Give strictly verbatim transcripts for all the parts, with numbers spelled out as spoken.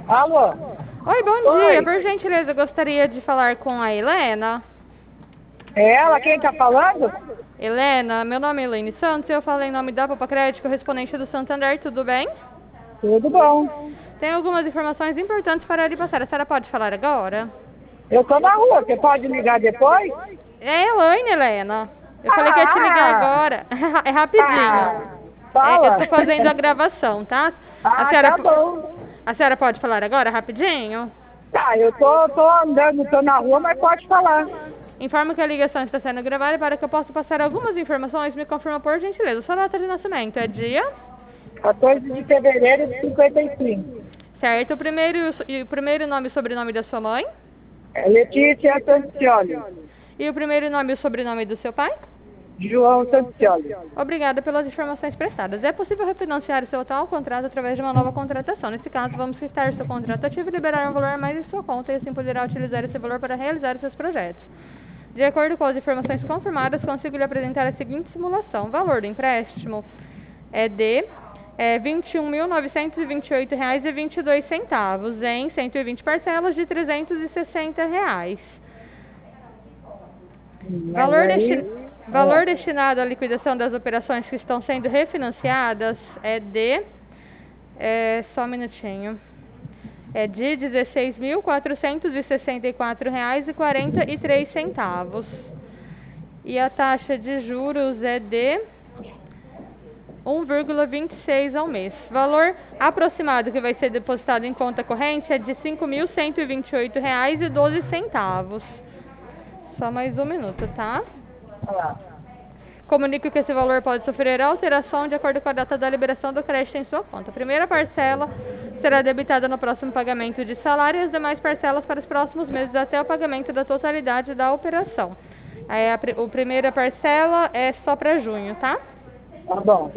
Alô? Oi, bom dia. Oi. Por gentileza, eu gostaria de falar com a Helena. É ela quem tá falando? Helena, meu nome é Elaine Santos e eu falo em nome da Popa Crédito, correspondente do Santander, tudo bem? Tudo bom. Tenho algumas informações importantes para lhe passar. A senhora pode falar agora? Eu tô na rua, você pode ligar depois? É a Elaine, Helena. Eu falei que ia te ligar Ah, agora. É rapidinho. ah, É, eu fala. estou fazendo a gravação, tá? A Ah, senhora, tá bom. a senhora pode falar agora, rapidinho? Tá, eu tô, tô andando, tô na rua, mas pode falar. Informo que a ligação está sendo gravada e para que eu possa passar algumas informações, me confirma por gentileza. Sua data de nascimento é dia? quatorze de fevereiro de cinquenta e cinco. Certo. O primeiro, e o primeiro nome e sobrenome da sua mãe? É Letícia Santioli. E o primeiro nome e o sobrenome do seu pai? João Santioli. Obrigada pelas informações prestadas. É possível refinanciar o seu atual contrato através de uma nova contratação. Nesse caso, vamos quitar o seu contrato ativo e liberar um valor a mais em sua conta e assim poderá utilizar esse valor para realizar os seus projetos. De acordo com as informações confirmadas, consigo lhe apresentar a seguinte simulação. O valor do empréstimo é de é, vinte e um mil novecentos e vinte e oito reais e vinte e dois centavos em cento e vinte parcelas de trezentos e sessenta reais. Mas Valor, aí, desti valor destinado à liquidação das operações que estão sendo refinanciadas é de... É, só um minutinho. É de dezesseis mil quatrocentos e sessenta e quatro reais e quarenta e três centavos. E a taxa de juros é de um vírgula vinte e seis ao mês. Valor aproximado que vai ser depositado em conta corrente é de cinco mil cento e vinte e oito reais e doze centavos. Só mais um minuto, tá? ah, Comunico que esse valor pode sofrer alteração de acordo com a data da liberação do crédito em sua conta. A primeira parcela será debitada no próximo pagamento de salário e as demais parcelas para os próximos meses até o pagamento da totalidade da operação. Aí a, a primeira parcela é só para junho, tá? tá bom.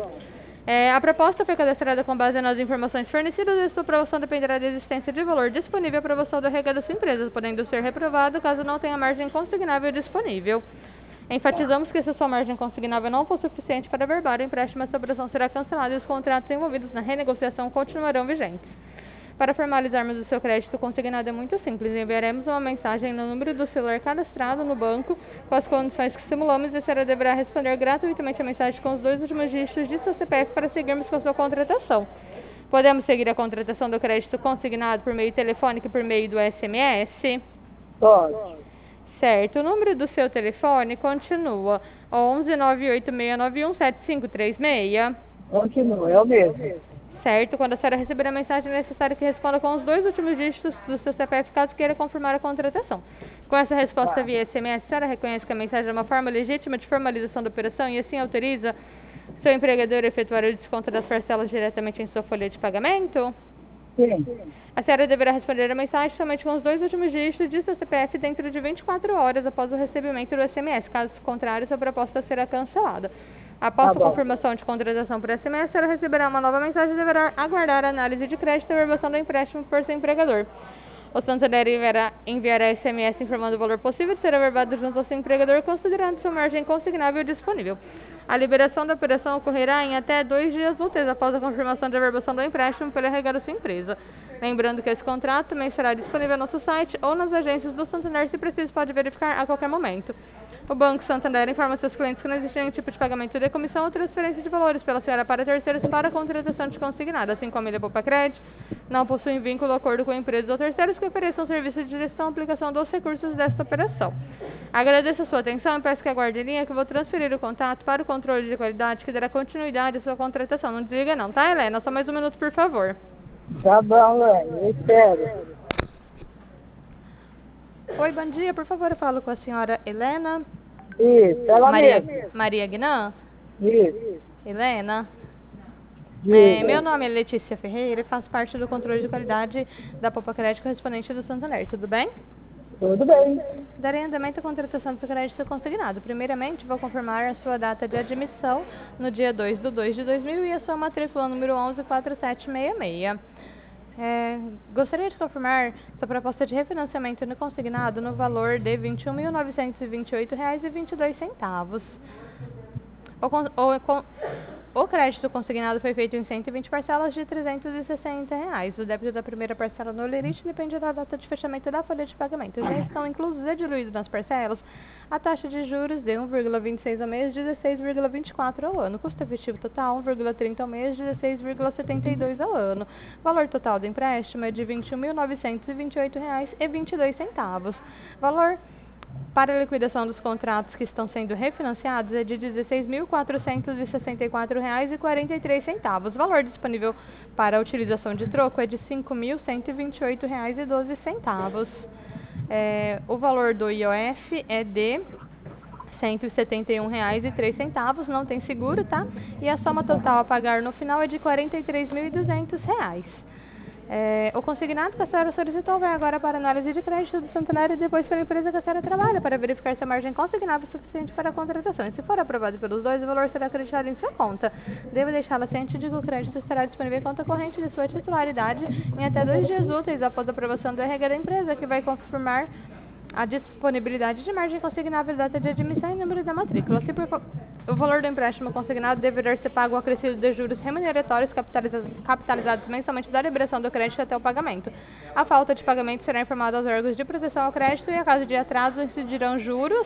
É, a proposta foi cadastrada com base nas informações fornecidas e sua aprovação dependerá da existência de valor disponível para aprovação do R H da sua empresa, podendo ser reprovado caso não tenha margem consignável disponível. Enfatizamos que se sua margem consignável não for suficiente para averbar o empréstimo, essa operação será cancelada e os contratos envolvidos na renegociação continuarão vigentes. Para formalizarmos o seu crédito consignado é muito simples. Enviaremos uma mensagem no número do celular cadastrado no banco com as condições que simulamos e a senhora deverá responder gratuitamente a mensagem com os dois últimos dígitos de seu C P F para seguirmos com a sua contratação. Podemos seguir a contratação do crédito consignado por meio telefônico e por meio do S M S? Pode. Certo. O número do seu telefone continua onze nove oito seis nove um sete cinco três seis. Continua, é o mesmo. Certo. Quando a senhora receber a mensagem, é necessário que responda com os dois últimos dígitos do seu C P F, caso queira confirmar a contratação. Com essa resposta Tá. via S M S, a senhora reconhece que a mensagem é uma forma legítima de formalização da operação e assim autoriza seu empregador a efetuar o desconto das parcelas diretamente em sua folha de pagamento? Sim. A senhora deverá responder a mensagem somente com os dois últimos dígitos de seu C P F dentro de vinte e quatro horas após o recebimento do S M S. Caso contrário, sua proposta será cancelada. Após Tá a bom. confirmação de contratação por S M S, a senhora receberá uma nova mensagem e deverá aguardar a análise de crédito e a averbação do empréstimo por seu empregador. O Santander enviará, enviará S M S informando o valor possível de ser averbado junto ao seu empregador, considerando sua margem consignável disponível. A liberação da operação ocorrerá em até dois dias úteis após a confirmação de averbação do empréstimo pelo R H da sua empresa. Lembrando que esse contrato também será disponível no nosso site ou nas agências do Santander, se preciso pode verificar a qualquer momento. O Banco Santander informa seus clientes que não existe nenhum tipo de pagamento de comissão ou transferência de valores pela senhora para terceiros para a contratação de consignado, assim como ele Poupa Crédito, não possuem vínculo ou acordo com empresas ou terceiros que ofereçam serviço de gestão e aplicação dos recursos desta operação. Agradeço a sua atenção e peço que aguarde em linha que eu vou transferir o contato para o controle de qualidade que dará continuidade à sua contratação. Não desliga não, tá, Helena? Só mais um minuto, por favor. Tá bom, Lene, eu espero. Oi, bom dia. Por favor, eu falo com a senhora Helena. Isso, ela Maria, mesma. Maria Guinan? Isso. Helena? É, Diga. meu nome é Letícia Ferreira e faço parte do controle de qualidade da Poupa Crédito correspondente do Santander. Tudo bem? Tudo bem. Darei andamento à contratação do seu crédito consignado. Primeiramente, vou confirmar a sua data de admissão no dia dois de dois de dois mil e a sua matrícula número onze quatro sete seis seis. É, gostaria de confirmar sua proposta de refinanciamento no consignado no valor de vinte e um mil novecentos e vinte e oito reais e vinte e dois centavos. O, con o, con O crédito consignado foi feito em cento e vinte parcelas de trezentos e sessenta reais. O débito da primeira parcela no limite depende da data de fechamento da folha de pagamento. Já estão inclusos e diluídos nas parcelas a taxa de juros de um vírgula vinte e seis ao mês, dezesseis vírgula vinte e quatro ao ano. Custo efetivo total um vírgula trinta ao mês, dezesseis vírgula setenta e dois ao ano. Valor total do empréstimo é de vinte e um mil novecentos e vinte e oito reais e vinte e dois centavos. Valor para a liquidação dos contratos que estão sendo refinanciados é de dezesseis mil quatrocentos e sessenta e quatro reais e quarenta e três centavos. Valor disponível para a utilização de troco é de cinco mil cento e vinte e oito reais e doze centavos. É, o valor do I O F é de cento e setenta e um reais e três centavos, não tem seguro, tá? E a soma total a pagar no final é de quarenta e três mil e duzentos reais. É, o consignado que a senhora solicitou vai agora para análise de crédito do Santander e depois pela empresa que a senhora trabalha para verificar se a margem consignada é suficiente para a contratação. E se for aprovado pelos dois, o valor será acreditado em sua conta. Devo deixá-la ciente de que o crédito estará disponível em conta corrente de sua titularidade em até dois dias úteis após a aprovação do R H da empresa, que vai confirmar a disponibilidade de margem consignável, data de admissão e número da matrícula. Se por o valor do empréstimo consignado deverá ser pago o acrescido de juros remuneratórios capitalizados, capitalizados mensalmente da liberação do crédito até o pagamento. A falta de pagamento será informada aos órgãos de proteção ao crédito e, a caso de atraso, incidirão juros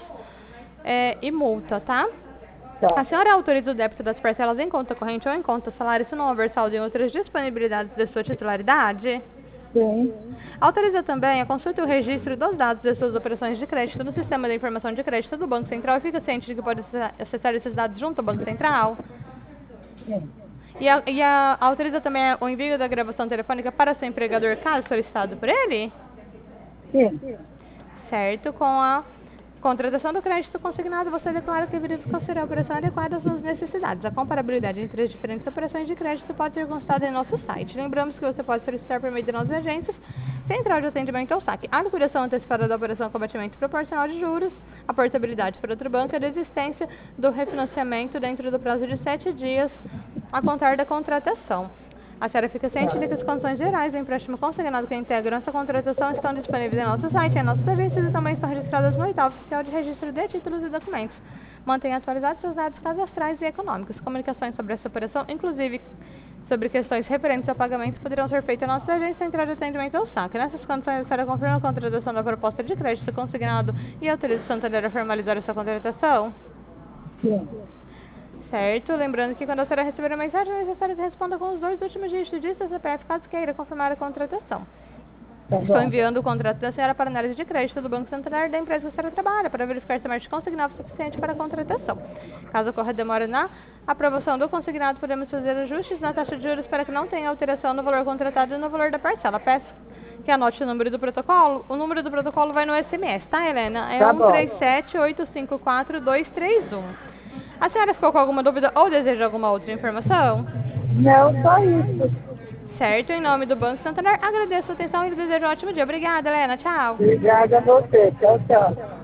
é, e multa, tá? Tá. A senhora autoriza o débito das parcelas em conta corrente ou em conta salário se não houver saldo em outras disponibilidades de sua titularidade? Sim. Autoriza também a consulta e o registro dos dados das suas operações de crédito no Sistema de Informação de Crédito do Banco Central e fica ciente de que pode acessar esses dados junto ao Banco Central? Sim. E, a, e a, autoriza também o envio da gravação telefônica para seu empregador, caso solicitado por ele? Sim. Certo, com a contratação do crédito consignado, você declara que verificou ser a operação adequada às suas necessidades. A comparabilidade entre as diferentes operações de crédito pode ser consultada em nosso site. Lembramos que você pode solicitar por meio de nossas agências, Central de Atendimento ao Saque, a liquidação antecipada da operação com abatimento proporcional de juros, a portabilidade para outro banco e a desistência do refinanciamento dentro do prazo de sete dias a contar da contratação. A senhora fica ciente de que as condições gerais do empréstimo consignado que integram essa contratação estão disponíveis em nosso site e em nossos serviços e também estão registradas no oitavo oficial de registro de títulos e documentos. Mantenha atualizados seus dados cadastrais e econômicos. Comunicações sobre essa operação, inclusive sobre questões referentes a pagamentos, poderão ser feitas na nossa agência Central de Atendimento ao Saque. Nessas condições, a senhora confirma a contratação da proposta de crédito consignado e autoriza o Santander a formalizar essa contratação? Sim. Certo, lembrando que quando a senhora receber a mensagem, é necessário que responda com os dois últimos dígitos de seu C P F, caso queira confirmar a contratação. Tá Estou bom. enviando o contrato da senhora para análise de crédito do Banco Santander da empresa que a senhora trabalha, para verificar se a margem consignada é suficiente para a contratação. Caso ocorra demora na aprovação do consignado, podemos fazer ajustes na taxa de juros para que não tenha alteração no valor contratado e no valor da parcela. Peço que anote o número do protocolo. O número do protocolo vai no S M S, tá, Helena? É Tá um bom. três sete oito cinco quatro dois três um. A senhora ficou com alguma dúvida ou deseja alguma outra informação? Não, só isso. Certo, em nome do Banco Santander, agradeço a atenção e lhe desejo um ótimo dia. Obrigada, Helena. Tchau. Obrigada a você. Tchau, tchau.